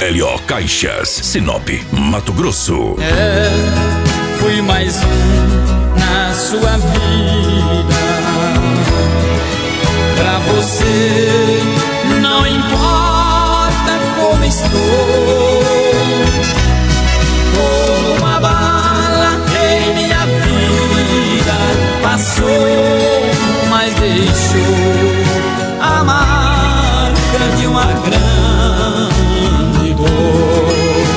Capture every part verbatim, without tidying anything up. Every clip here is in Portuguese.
L O Caixas, Sinop, Mato Grosso. É, fui mais um na sua vida. Pra você não importa como estou. Como uma bala em minha vida passou, mas deixou a marca de uma grande dor.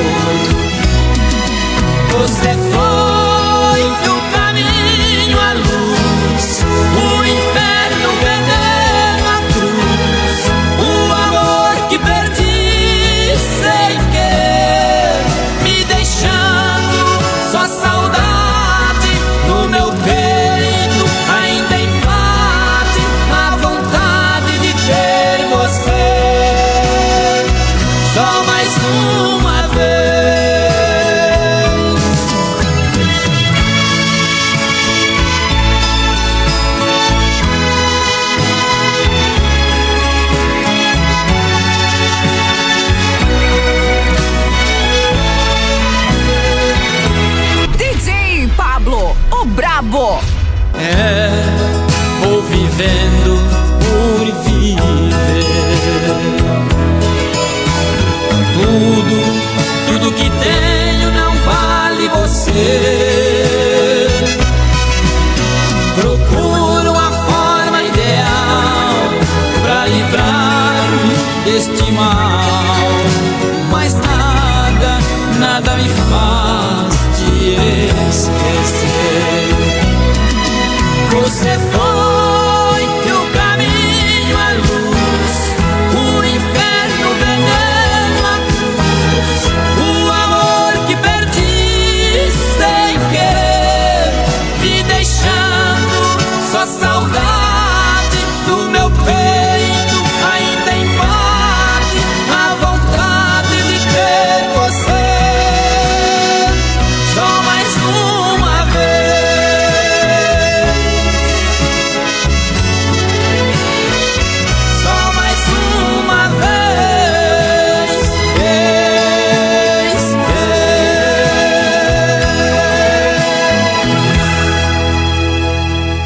Você foi do caminho à luz, o inferno, o veneno, a cruz, o amor que perdi sem querer, me deixando só saudade no meu peito. Ainda invade a vontade de ter você só mais uma vez. D J Pablo, o brabo. É, vou vivendo por viver. Tudo, tudo que tenho não vale você.